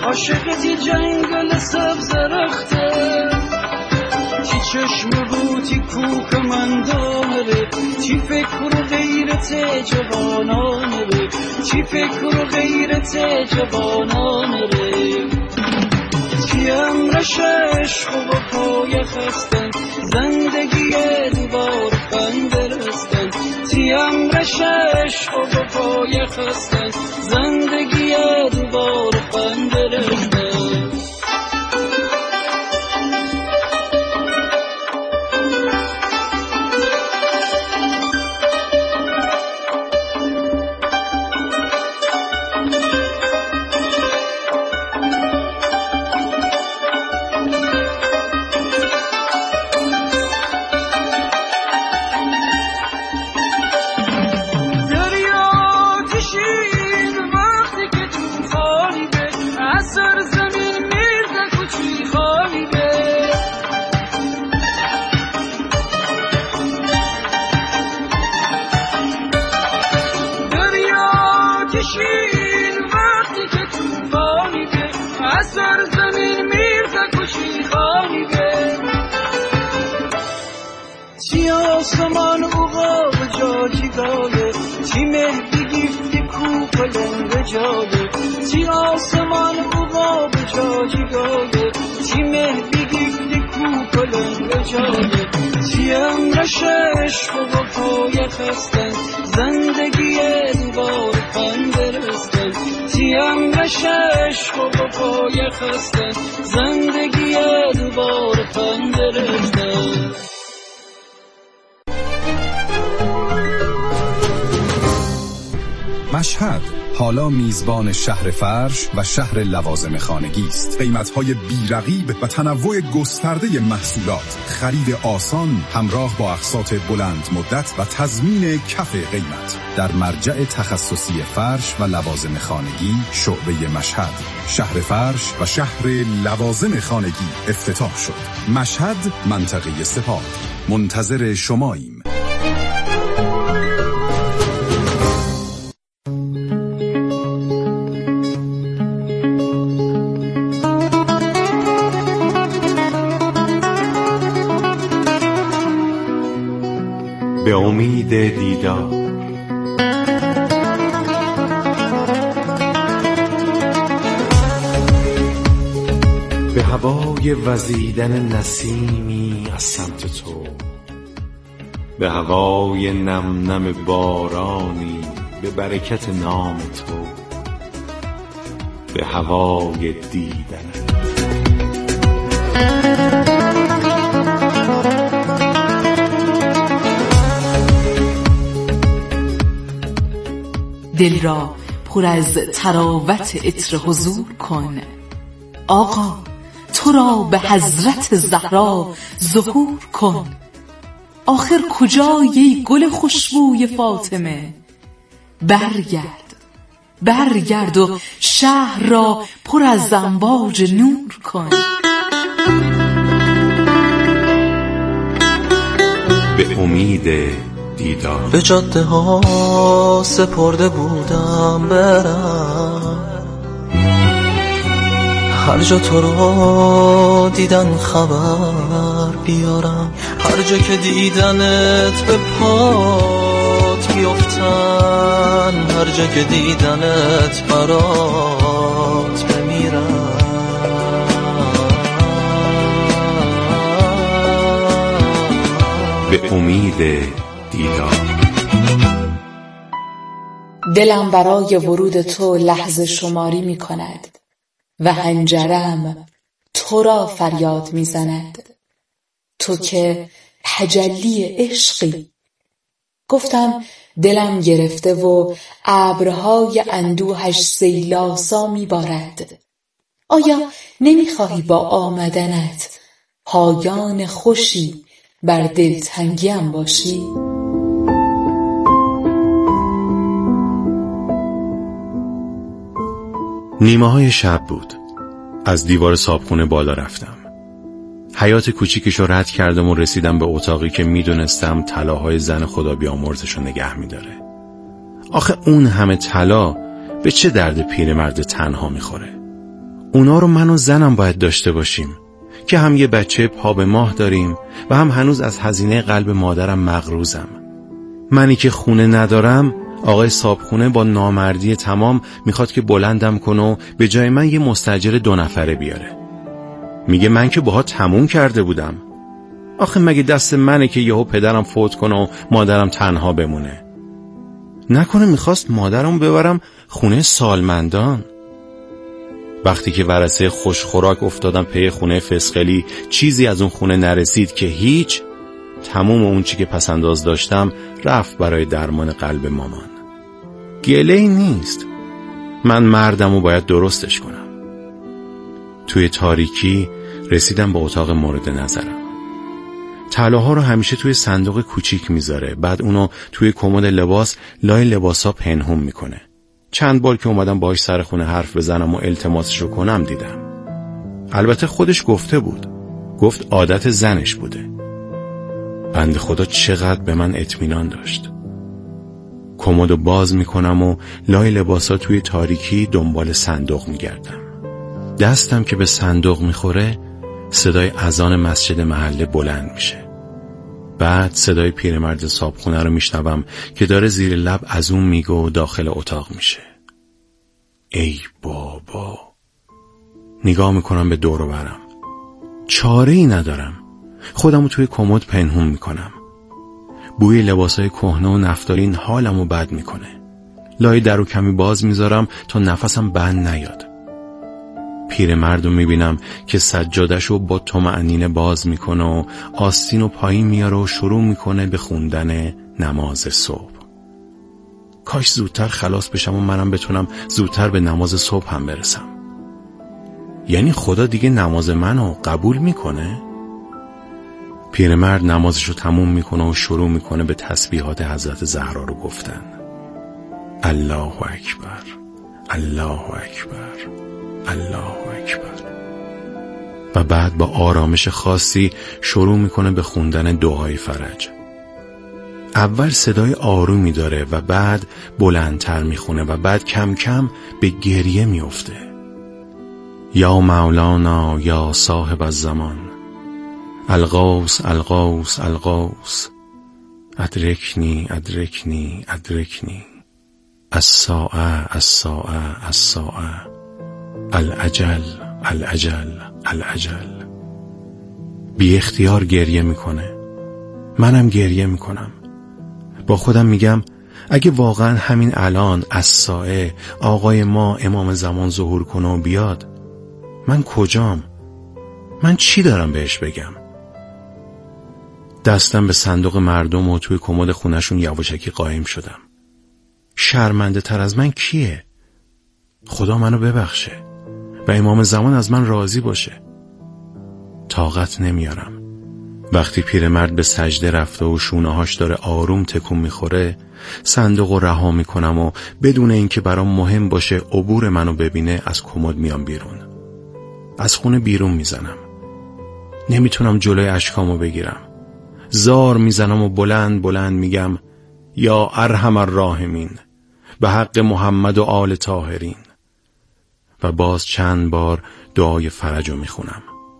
عاشقتی جنگل سبز رخته، تی چشم روتی کوک من داره، تی فکر و غیرت جوانانه، تی فکر و غیرت جوانانه، تی امرش عشق و پای خستن، زندگی دوبار خندرستن، تی امرش عشق و پای خستن، زندگی دوبار خندرستن. آسمان اوغا و جاجی گاله، تی مهدی گیفتی کوپ لنگ جاله، تی آسمان اوغا و جاجی گاله، تی مهدی گیفتی کوپ لنگ جاله، تی امرش عشق و پای خستن، زندگی دوبار خندرستن، تی امرش عشق و پای خستن، زندگی دوبار خندرستن. مشهد حالا میزبان شهر فرش و شهر لوازم خانگی است. قیمت‌های بی‌رقیب و تنوع گسترده محصولات، خرید آسان همراه با اقساط بلند مدت و تضمین کف قیمت در مرجع تخصصی فرش و لوازم خانگی شعبه مشهد. شهر فرش و شهر لوازم خانگی افتتاح شد. مشهد، منطقه سپاه. منتظر شماییم. به امید دیدار. به هوای وزیدن نسیمی از سمت تو، به هوای نم نم بارانی به برکت نام تو، به هوای دیدنت. دل را پر از تراوت عطر حضور کن، آقا تو را به حضرت زهرا ظهور کن. آخر کجایی گل خوشبوی فاطمه؟ برگرد و شهر را پر از امواج نور کن. به امید دیدار. به جاده ها سپرده بودم برم، هر جا تو رو دیدن خبر بیارم، هر جا که دیدنت به پات بیفتن، هر جا که دیدنت برات بمیرم. به امید دیدار. دلم برای ورود تو لحظه شماری می کند و حنجرم تو را فریاد می زند. تو که تجلی عشقی. گفتم دلم گرفته و ابرهای اندوهش سیلاسا می بارد. آیا نمی خواهی با آمدنت پایان خوشی بر دلتنگیم باشی؟ نیمه های شب بود. از دیوار صابخونه بالا رفتم. حیاط کوچیکشو رد کردم و رسیدم به اتاقی که میدونستم طلاهای زن خدا بیامرزشو نگه میداره. آخه اون همه طلا به چه درد پیرمرد تنها میخوره؟ اونا رو من و زنم باید داشته باشیم که هم یه بچه پا به ماه داریم و هم هنوز از هزینه قلب مادرم مغروزم. منی که خونه ندارم، آقای صابخونه با نامردی تمام میخواد که بلندم کنه و به جای من یه مستاجر 2 نفره بیاره. میگه من که باها تموم کرده بودم. آخه مگه دست منه که یهو پدرم فوت کنه و مادرم تنها بمونه؟ نکنه میخواست مادرم ببرم خونه سالمندان؟ وقتی که ورثه خوشخوراک افتادم پی خونه فسقلی، چیزی از اون خونه نرسید که هیچ. تموم اون چی که پسنداز داشتم رفت برای درمان قلب مامان. گله‌ای نیست، من مردم و باید درستش کنم. توی تاریکی رسیدم به اتاق مورد نظرم. طلاها رو همیشه توی صندوق کوچیک میذاره، بعد اونو توی کمد لباس لای لباسا پنهون میکنه. چند بار که اومدم باهاش سر خونه حرف بزنم و التماسش رو کنم دیدم. البته خودش گفته بود، گفت عادت زنش بوده. بنده خدا چقدر به من اطمینان داشت. کمدو باز میکنم و لای لباسا توی تاریکی دنبال صندوق میگردم. دستم که به صندوق میخوره صدای اذان مسجد محله بلند میشه. بعد صدای پیرمرد صابخونه رو میشنوم که داره زیر لب از اون میگه و داخل اتاق میشه. ای بابا. نگاه میکنم به دور و برم. چاره‌ای ندارم. خودمو توی کمد پنهون میکنم. بوی لباسای کهنه و نفتالین حالمو بد میکنه. لای درو کمی باز میذارم تا نفسم بند نیاد. پیرمردو میبینم که سجادشو با طمأنینه باز میکنه و آستینو پایین میاره و شروع میکنه به خوندن نماز صبح. کاش زودتر خلاص بشم و منم بتونم زودتر به نماز صبح هم برسم. یعنی خدا دیگه نماز منو قبول میکنه؟ پیرمرد نمازشو تموم میکنه و شروع میکنه به تسبیحات حضرت زهرا رو گفتن. الله اکبر، الله اکبر، الله اکبر. و بعد با آرامش خاصی شروع میکنه به خوندن دعای فرج. اول صدای آرومی داره و بعد بلندتر میخونه و بعد کم کم به گریه میفته. یا مولانا یا صاحب الزمان، الغوث الغوث الغوث، ادرکنی ادرکنی ادرکنی، الساعه الساعه الساعه، العجل العجل العجل. بی اختیار گریه میکنه. منم گریه میکنم. با خودم میگم اگه واقعا همین الان الساعه آقای ما امام زمان ظهور کنه و بیاد، من کجام؟ من چی دارم بهش بگم؟ دستم به صندوق مردم و توی کمد خونهشون یواشکی قایم شدم. شرمنده تر از من کیه؟ خدا منو ببخشه و امام زمان از من راضی باشه. طاقت نمیارم. وقتی پیرمرد به سجده رفته و شونه‌هاش داره آروم تکون میخوره، صندوق رو رها میکنم و بدون اینکه برام مهم باشه عبور منو ببینه از کمد میام بیرون. از خونه بیرون میزنم. نمیتونم جلوی اشکامو بگیرم. زار میزنم و بلند بلند میگم یا ارحم الراحمین، به حق محمد و آل طاهرین. و باز چند بار دعای فرجو میخونم.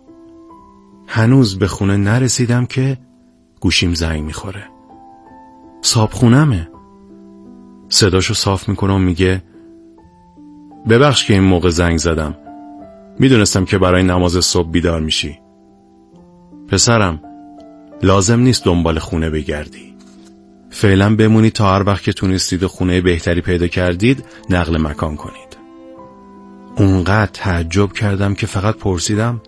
هنوز به خونه نرسیدم که گوشیم زنگ میخوره. صابخونمه. صداشو صاف میکنه و میگه ببخش که این موقع زنگ زدم، میدونستم که برای نماز صبح بیدار میشی. پسرم لازم نیست دنبال خونه بگردی، فعلا بمونید تا هر وقت که تونستید و خونه بهتری پیدا کردید نقل مکان کنید. اونقدر تعجب کردم که فقط پرسیدم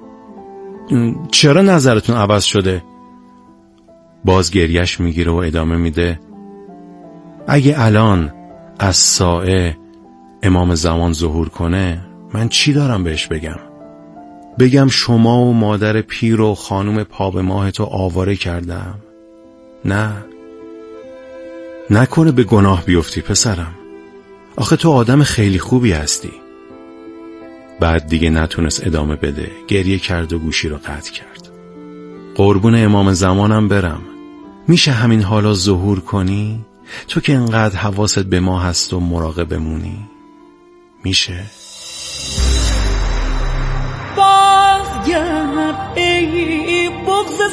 چرا نظرتون عوض شده؟ باز گریش میگیره و ادامه میده اگه الان از ساعه امام زمان ظهور کنه من چی دارم بهش بگم؟ بگم شما و مادر پیر و خانم پا به ماهتو آواره کردم؟ نه، نکنه به گناه بیفتی پسرم. آخه تو آدم خیلی خوبی هستی. بعد دیگه نتونست ادامه بده. گریه کرد و گوشی رو قطع کرد. قربون امام زمانم برم، میشه همین حالا ظهور کنی؟ تو که انقدر حواست به ما هست و مراقبمونی. میشه؟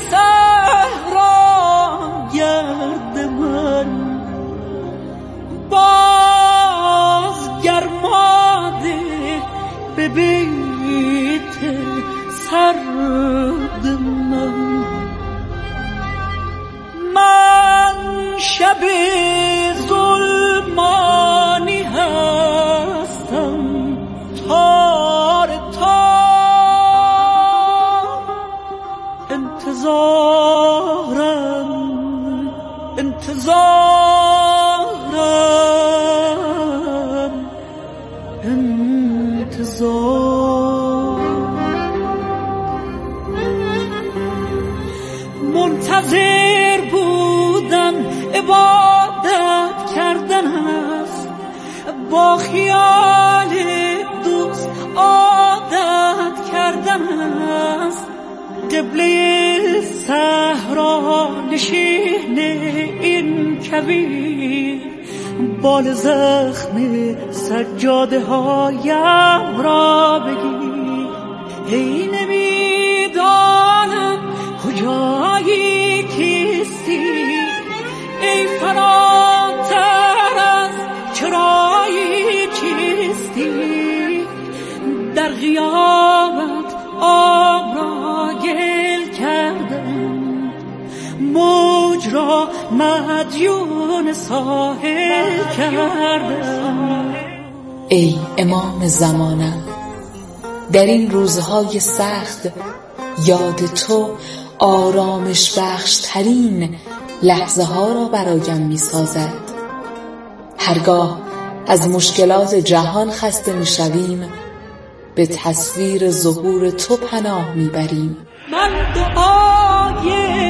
صحرا گرد من باز گرماده به بیت سرد من شب ظلمانی هستم تار تار منتظر بودن عبادت کردن است با خیال دوست عادت کردن است قبله صحرا نشین این کویر بال زخم سجاده هایم را بگیر ای نمیدانم کجایی کیستی ای فراتر از چرایی چیستی در غیابت آب را گل کردم موج را مدیون ساحل کردم ای امام زمانم در این روزهای سخت یاد تو آرامش بخش ترین لحظه ها را برایم می سازد. هرگاه از مشکلات جهان خسته می شویم به تصویر ظهور تو پناه می بریم. من دعای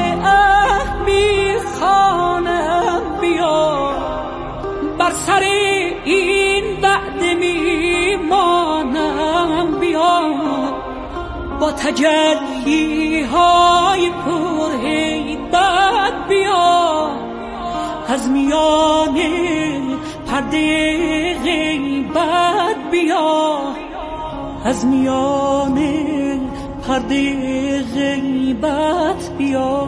می خوانم بیا بر سر این وعده می مانم بیا با تجلی های پرهیبت بیا از میان پرده غیبت بیا از میان پرده غیبت بیا.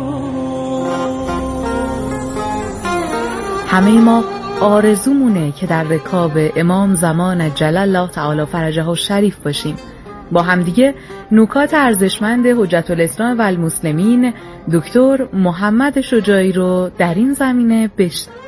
همه ما آرزومونه که در رکاب امام زمان جل الله تعالی فرجه الشریف باشیم. با همدیگه نکات ارزشمند حجت الاسلام و المسلمین دکتر محمد شجاعی رو در این زمینه بشنویم.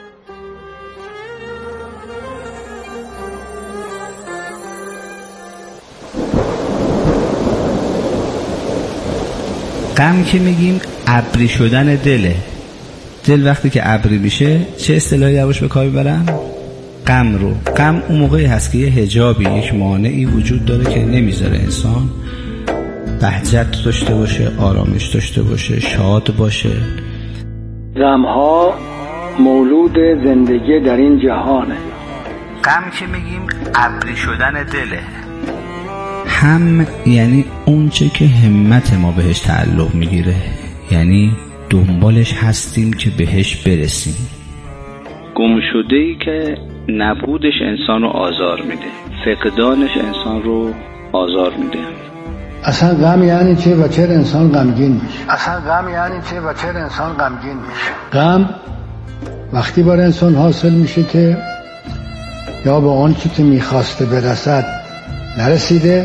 غم که میگیم ابری شدن دله. دل وقتی که ابری میشه چه اصطلاحی درش به کار میبرن؟ غم رو. غم اون موقعی هست که یه حجابی، یک مانعی وجود داره که نمیذاره انسان بهجت داشته باشه، آرامش داشته باشه، شاد باشه. غم‌ها مولود زندگی در این جهانه. غم که میگیم ابری شدن دله. هم یعنی اون چه که همت ما بهش تعلق میگیره، یعنی دنبالش هستیم که بهش برسیم. گمشده‌ای که نبودش انسان رو آزار میده، فقدانش انسان رو آزار میده. اصلا غم یعنی چه و چرا انسان غمگین میشه؟ غم وقتی بر انسان حاصل میشه که یا به اون چی که میخواسته برسد نرسیده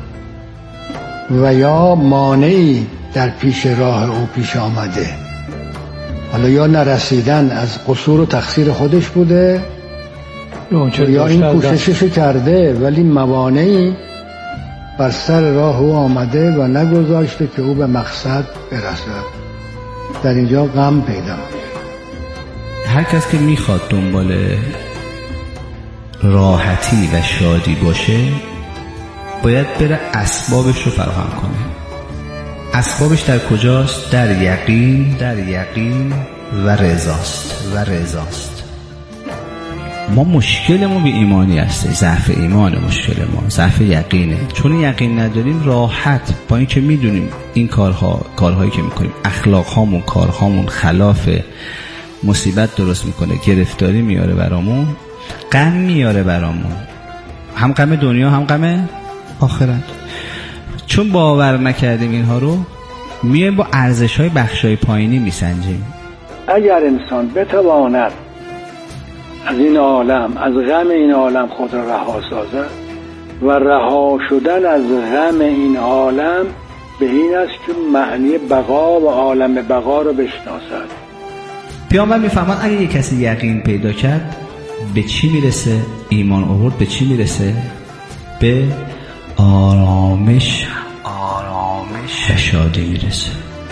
و یا مانعی در پیش راه او پیش آمده. حالا یا نرسیدن از قصور و تقصیر خودش بوده یا این کوششش کرده ولی موانعی بر سر راه او آمده و نگذاشته که او به مقصد برسد. در اینجا غم پیدا میشه. هر کس که میخواد دنبال راحتی و شادی باشه باید بره اسبابش رو فراهم کنه. اسبابش در کجاست؟ در یقین و رضاست. ما مشکلمون به ایمانی هسته، ضعف ایمان مشکل ما، ضعف یقینه. چون یقین نداریم راحت با اینکه میدونیم این کارهایی که میکنیم اخلاقهامون، کارهامون خلاف مصیبت درست میکنه، گرفتاری میاره برامون، غم میاره برامون، هم غم دنیا هم غم آخرت. چون باور نکردیم اینها رو میایم با ارزش‌های بخشای پایینی میسنجیم. اگر انسان بتواند از این عالم، از غم این عالم خود را رها سازد و رها شدن از غم این عالم به این است که معنی بقا و عالم بقا رو بشناسد. پیامبر میفهمد اگه یک کسی یقین پیدا کرد به چی میرسه؟ ایمان آورد به چی میرسه؟ به آرامش و شادی میرسه.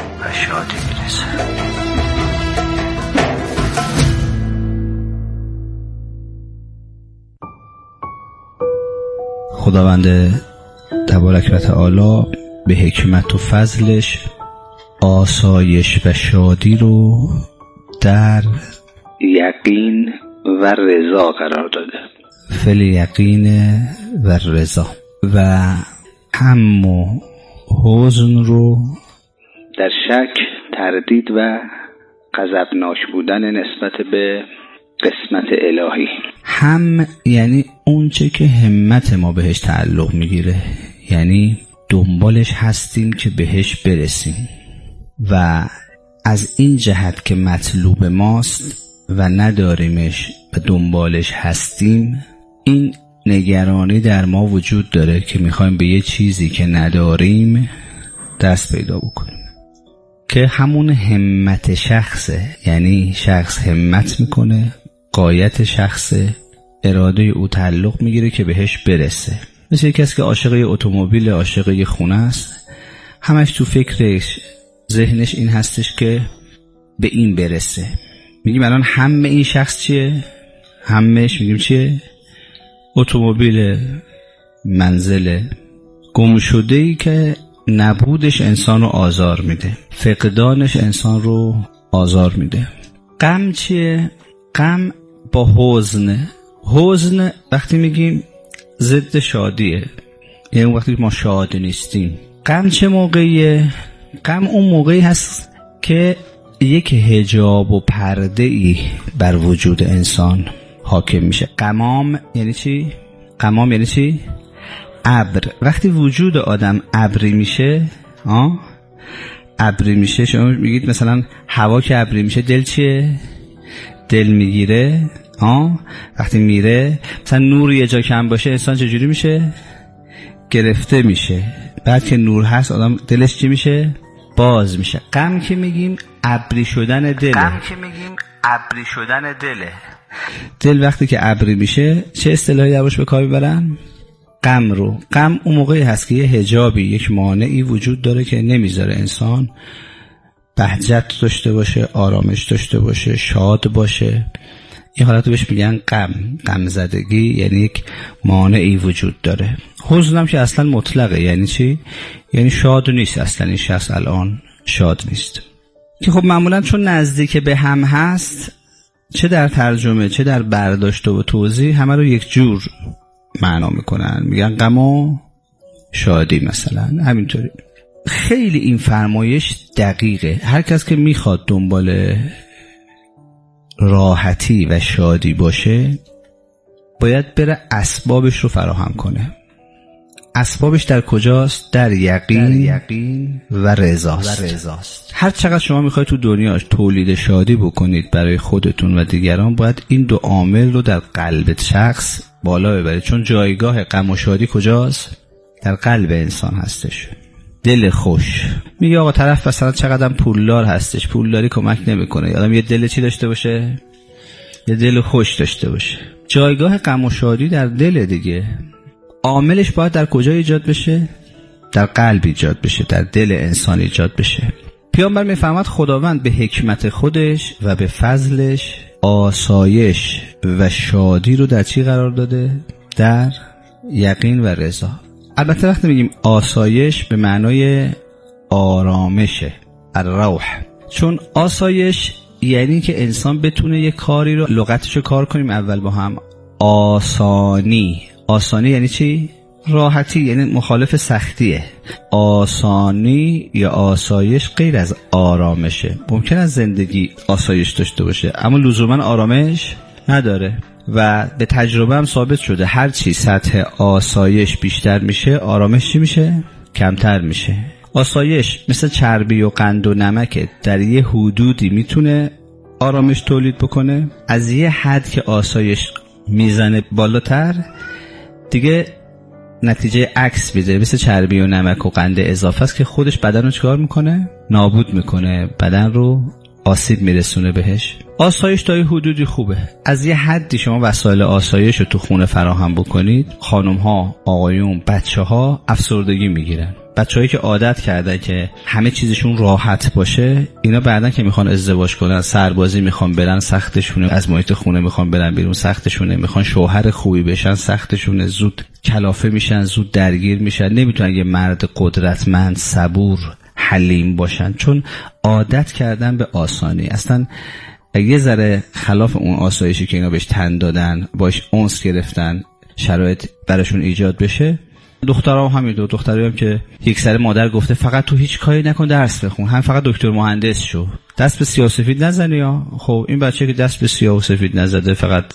خداوند تبارک و تعالی به حکمت و فضلش آسایش و شادی رو در یقین و رضا قرار داده. فل یقین و رضا، و هم و حزن رو در شک، تردید و غضبناک بودن نسبت به قسمت الهی. هم یعنی اونچه که همت ما بهش تعلق میگیره، یعنی دنبالش هستیم که بهش برسیم، و از این جهت که مطلوب ماست و نداریمش و دنبالش هستیم، این نگرانی در ما وجود داره که میخوایم به یه چیزی که نداریم دست پیدا بکنیم، که همون همت شخصه. یعنی شخص همت میکنه، غایت شخصه، اراده او تعلق میگیره که بهش برسه. مثل کسی که عاشق اتومبیل، عاشق خونه است، همش تو فکرش، ذهنش این هستش که به این برسه. میگیم الان همه این شخص چیه؟ همش میگیم چیه؟ اتومبیل، منزل. گم شده‌ای که نبودش انسان رو آزار میده، فقدانش انسان رو آزار میده. غم چیه؟ غم با حزن وقتی میگیم ضد شادیه، یعنی وقتی ما شاد نیستیم. غم چه موقعیه؟ غم اون موقعی هست که یک حجاب و پرده ای بر وجود انسان حاکم میشه. غمام یعنی چی؟ غمام یعنی چی؟ ابر. وقتی وجود آدم ابری میشه، ابری میشه، شما میگید مثلا هوا که ابری میشه دل چیه؟ دل میگیره. وقتی میره مثلا نور یه جا کم باشه انسان چجوری میشه؟ گرفته میشه. بعد که نور هست آدم دلش چی میشه؟ باز میشه. غم که میگیم ابری شدن دله. دل وقتی که ابری میشه چه اصطلاحی درش به کار میبرن؟ غم رو. غم اون موقعی هست که یه حجابی، یک مانعی وجود داره که نمیذاره انسان بهجت داشته باشه، آرامش داشته باشه، شاد باشه. این حالت رو بهش میگن غم زدگی، یعنی یک مانعی وجود داره. حزن هم که اصلا مطلقه. یعنی چی؟ یعنی شاد نیست اصلا، این شخص الان شاد نیست. که خب معمولا چون نزدیک به هم هست، چه در ترجمه چه در برداشت و توضیح، همه رو یک جور معنا میکنن، میگن غم و شادی مثلا. همینطوری خیلی این فرمایش دقیقه. هر کس که میخواد دنبال راحتی و شادی باشه باید بره اسبابش رو فراهم کنه. اسبابش در کجاست؟ در یقین و رضاست. هر چقدر شما میخواید تو دنیاش تولید شادی بکنید برای خودتون و دیگران، باید این دو عامل رو در قلب شخص بالا ببرید. چون جایگاه غم و شادی کجاست؟ در قلب انسان هستش. دل خوش. میگه آقا طرف مثلا چقدر پولدار هستش، پولداری کمک نمیکنه. آدم یه دل چی داشته باشه؟ یه دل خوش داشته باشه. جایگاه غم و شادی در دل دیگه. عاملش باید در کجا ایجاد بشه؟ در قلب ایجاد بشه، در دل انسان ایجاد بشه. پیامبر میفهمد خداوند به حکمت خودش و به فضلش آسایش و شادی رو در چی قرار داده؟ در یقین و رضا. البته وقتی میگیم آسایش به معنای آرامشه، الروح. چون آسایش یعنی که انسان بتونه یک کاری رو، لغتشو کار کنیم اول با هم. آسانی یعنی چی؟ راحتی، یعنی مخالف سختیه. آسانی یا آسایش غیر از آرامشه. ممکن است زندگی آسایش داشته باشه اما لزوما آرامش نداره، و به تجربه هم ثابت شده هر چی سطح آسایش بیشتر میشه، آرامش چی میشه؟ کمتر میشه. آسایش مثل چربی و قند و نمک در یه حدودی میتونه آرامش تولید بکنه. از یه حد که آسایش میزنه بالاتر دیگه نتیجه عکس میده، مثل چربی و نمک و قند اضافه است که خودش بدن رو چکار میکنه؟ نابود میکنه، بدن رو آسیب میرسونه بهش. آسایش تا یه حدودی خوبه. از یه حدی شما وسایل آسایش رو تو خونه فراهم بکنید، خانم ها، آقایون، بچه ها افسردگی میگیرن. بچه‌هایی که عادت کردن که همه چیزشون راحت باشه، اینا بعدن که میخوان ازدواج کنن، سربازی میخوان برن، سختشونه. از محیط خونه میخوان برن بیرون، سختشونه. میخوان شوهر خوبی بشن، سختشونه. زود کلافه میشن، زود درگیر میشن. نمیتونن یه مرد قدرتمند، صبور، حلیم باشن، چون عادت کردن به آسانی. اصلا یه ذره خلاف اون آسایشی که اینا بهش تن دادن، باش انس گرفتن، شرایط براشون ایجاد بشه. دخترام همین دختری هم که یک سر مادر گفته فقط تو هیچ کاری نکن، درس بخون، هم فقط دکتر مهندس شو، دست به سیاه و سفید نزنی. ها خب این بچه که دست به سیاه و سفید نزده، فقط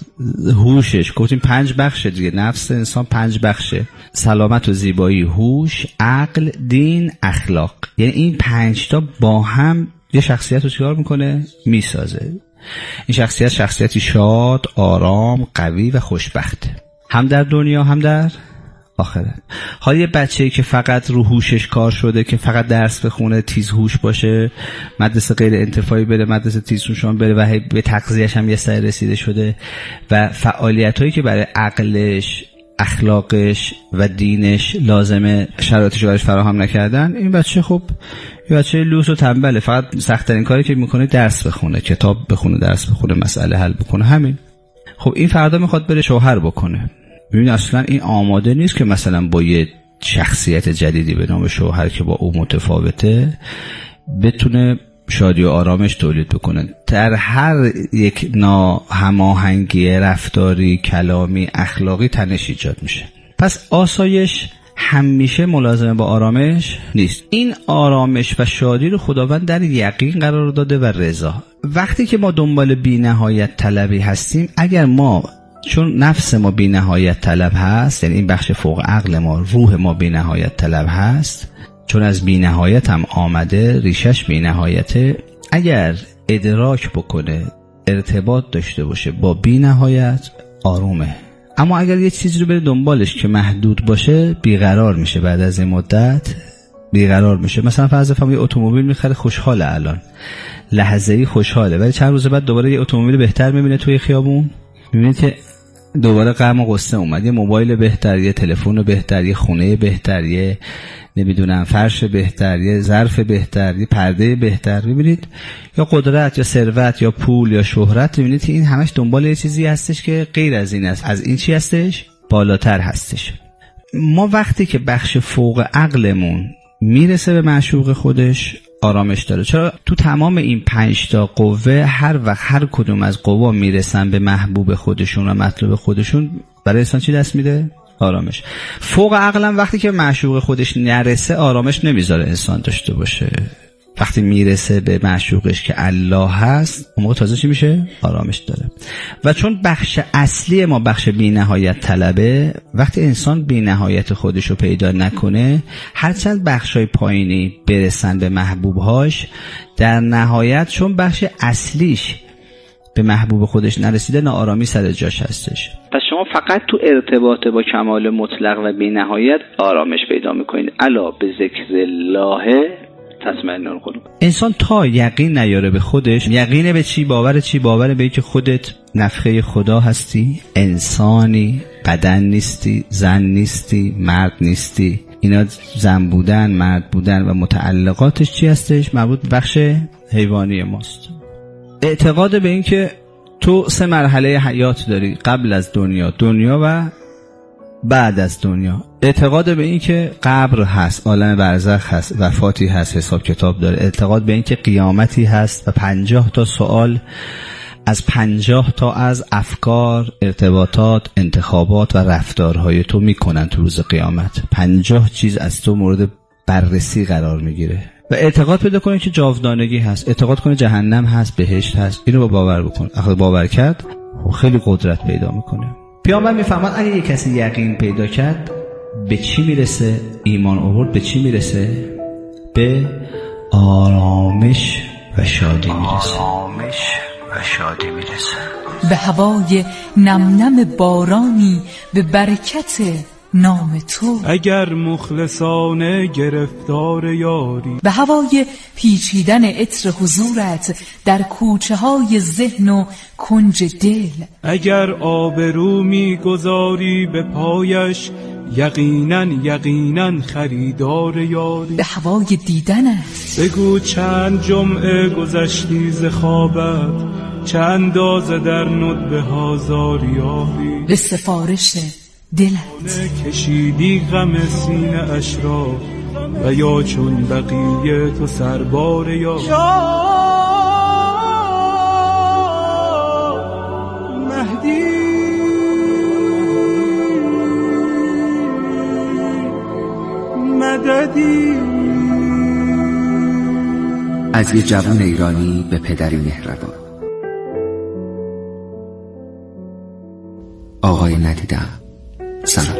هوشش، گفتیم 5 بخشه دیگه، نفس انسان 5 بخشه: سلامت و زیبایی، هوش، عقل، دین، اخلاق. یعنی این 5 تا با هم یه شخصیت رو چیکار میکنه؟ میسازه. این شخصیتی شاد، آرام، قوی و خوشبخته، هم در دنیا هم در آخره. حالا یه بچه‌ای که فقط رو هوشش کار شده، که فقط درس بخونه، تیز هوش باشه، مدرسه غیر انتفاعی بره، مدرسه تیز هوشان بره و به تغذیه‌اش هم یه سر رسیده شده و فعالیتایی که برای عقلش، اخلاقش و دینش لازمه شرایطش براش فراهم نکردن، این بچه خب یه بچه لوس و تنبله. فقط سخت‌ترین کاری که میکنه درس بخونه، کتاب بخونه، درس بخونه، مسئله حل بکنه، همین. خب این فردا میخواد بره شوهر بکنه. ببین اصلا این آماده نیست که مثلا با یه شخصیت جدیدی به نام شوهر که با او متفاوته بتونه شادی و آرامش تولید بکنه. در هر یک ناهماهنگی رفتاری، کلامی، اخلاقی تنش ایجاد میشه. پس آسایش همیشه ملازمه با آرامش نیست. این آرامش و شادی رو خداوند در یقین قرار داده و رضا. وقتی که ما دنبال بی‌نهایت طلبی هستیم، اگر ما، چون نفس ما بی نهایت طلب هست، یعنی این بخش فوق عقل ما، روح ما بی نهایت طلب هست، چون از بی نهایت هم آمده، ریشش بی نهایته. اگر ادراک بکنه، ارتباط داشته باشه با بی نهایت، آرومه. اما اگر یه چیزی رو بره دنبالش که محدود باشه، بیقرار میشه. بعد از این مدت بیقرار میشه. مثلا فرض کنم یه اتومبیل میخره، خوشحاله، الان لحظه‌ای خوشحاله، ولی چند روز بعد دوباره یه اتومبیل بهتر میبینه توی خیابون، میبینید که دوباره غم و غصه اومد. یه موبایل بهتر، یه تلفن بهتر، یه خونه بهتر، یه نمیدونم فرش بهتر، یه ظرف بهتر، یه پرده بهتر. میبینید یا قدرت یا ثروت یا پول یا شهرت، میبینید این همش دنبال یه چیزی هستش که غیر از این است، از این چی هستش؟ بالاتر هستش. ما وقتی که بخش فوق عقلمون میرسه به معشوق خودش، آرامش داره. چرا؟ تو تمام این 5 تا قوه، هر وقت هر کدوم از قوا میرسن به محبوب خودشون و مطلوب خودشون، برای انسان چی دست میده؟ آرامش. فوق عقلم وقتی که معشوق خودش نرسه، آرامش نمیذاره انسان داشته باشه. وقتی میرسه به معشوقش که الله هست، اون موقع تازه چی میشه؟ آرامش داره. و چون بخش اصلی ما بخش بی نهایت طلبه، وقتی انسان بی نهایت خودشو پیدا نکنه، هرچند بخشای پایینی برسن به محبوبهاش، در نهایت چون بخش اصلیش به محبوب خودش نرسیده، ناآرامی سر جاش هستش. پس شما فقط تو ارتباط با کمال مطلق و بی نهایت آرامش پیدا میکنید. الا به ذکر الله تطمئن القلوب. انسان تا یقین نیاره به خودش، یقین به چی؟ باور به اینکه خودت نفخه خدا هستی، انسانی، بدن نیستی، زن نیستی، مرد نیستی. اینا زن بودن، مرد بودن و متعلقاتش چی هستش؟ مربوط به بخش حیوانی ماست. اعتقاد به این که تو 3 مرحله حیات داری: قبل از دنیا، دنیا و بعد از دنیا. اعتقاد به این که قبر هست، عالم برزخ هست، وفاتی هست، حساب کتاب داره. اعتقاد به این که قیامتی هست و 50 تا سوال از 50 تا از افکار، ارتباطات، انتخابات و رفتارهای تو میکنن تو روز قیامت. 50 چیز از تو مورد بررسی قرار میگیره. و اعتقاد پیدا کنید که جاودانگی هست، اعتقاد کنید جهنم هست، بهشت هست. اینو با باور بکن. اگه باور کرد خیلی قدرت پیدا میکنه. پیامبر میفهمد اگه یک کسی یقین پیدا کرد به چی میرسه، ایمان آورد به چی میرسه؟ به آرامش و شادی میرسه. به هوای نم نم بارانی به برکت نام تو. اگر مخلصانه گرفتار یاری، به هوای پیچیدن عطر حضورت در کوچه های ذهن و کنج دل. اگر آبرو میگذاری به پایش، یقینا خریدار یاری. به هوای دیدنت بگو چند جمعه گذشتی ز خوابت، چه اندازه در ندبه ها زاریاری. به سفارش دلت کشیدی غم سینه اش را، و یا چون بقیه تو سربار یاری. مهدی مددی. از یه جوان ایرانی به پدری مهربان. آقای ندیدم، سلام.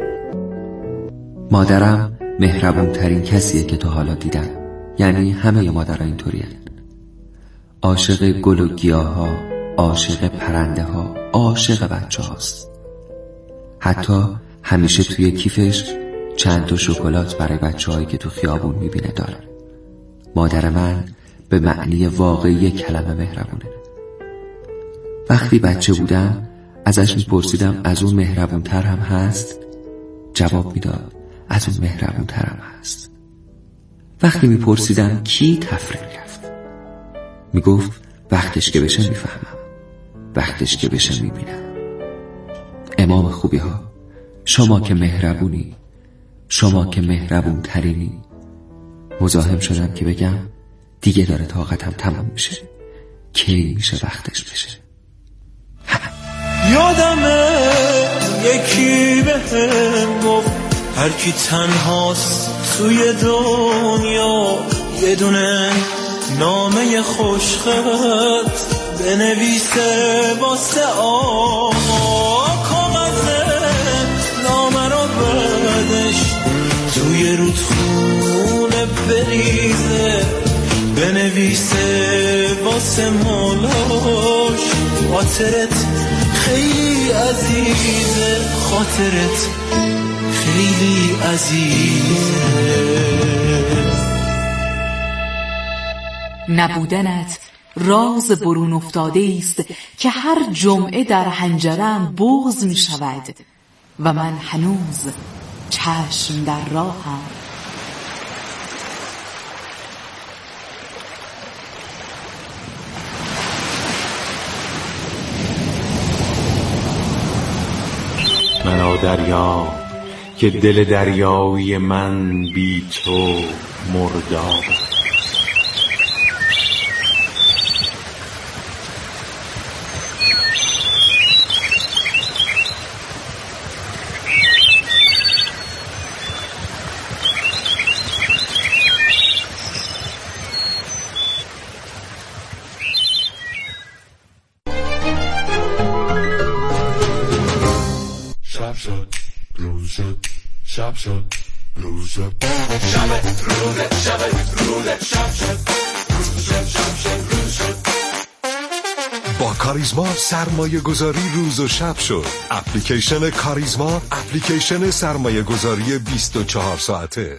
مادرم مهربون ترین کسیه که تا حالا دیدم. یعنی همه مادرها اینطوری هستن. عاشق گل و گیاه ها، عاشق پرنده ها، عاشق بچه هاست. حتی همیشه توی کیفش چند تا شکلات برای بچه هایی که تو خیابون میبینه داره. مادر من به معنی واقعی کلمه مهربونه. وقتی بچه بودم ازش میپرسیدم از اون مهربون تر هم هست؟ جواب میداد از اون مهربون تر هم هست. وقتی میپرسیدم کی تفریح میرفت، میگفت وقتش که بشه میفهمم، وقتش که بشه میبینم. امام خوبی ها، شما که مهربونی، شما که مهربون ترینی. مزاحم شدم که بگم دیگه داره طاقتم تمام میشه، کی میشه وقتش بشه. یادمه یکی بهم گفت هر کی تنهاست توی دنیا، یه دونه نامه خوشخط بنویسه واسه آقا. کاغذ نامه رو بعدش توی رودخونه بریزه، بنویسه واسه مولاش خاطرت خیلی عزیزه، خاطرت خیلی عزیزه. نبودنت راز برون افتاده است که هر جمعه در حنجرم بغض می شود و من هنوز چشم در راهم. مرا دریا که دل دریایی من بی تو مرداب. شب شد روز شد، شب شد روز شد، شب روز شب روز شب شد روز شد، شب شد روز شد. با کاریزما سرمایه گذاری روز و شب شد. اپلیکیشن کاریزما، اپلیکیشن سرمایه گذاری 24 ساعته.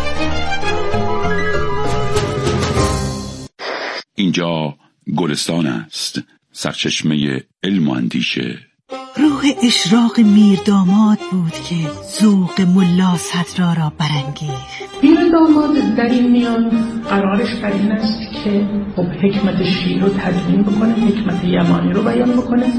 اینجا گلستان است، سرچشمه علم و اندیشه. روح اشراق میرداماد بود که ذوق ملا صدرا را برانگیخت. میرداماد در این میان قرارش بر این است که خب حکمت شیعی رو تدوین بکنه، حکمت یمانی رو بیان بکنه.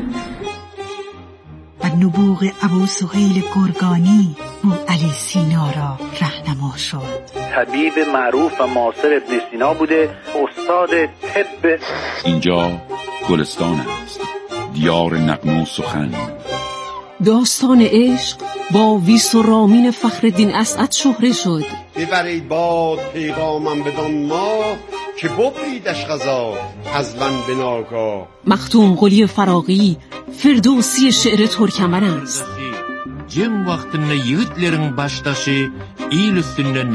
و نبوغ ابو سهیل گرگانی بو علی سینا را رهنما شد. طبیب معروف و معاصر ابن سینا بوده، استاد طب. اینجا گلستان است، دیار نغمه و سخن. داستان عشق با ویس و رامین فخرالدین اسعد شهره شد. ببرید باد پیغامم بدان ما که ببریدش غذا از من به ناگاه. مختوم قلی فراغی فردوسی شعر ترکمن است. Cem vaxtında yiğitlerin baştaşı il üstünde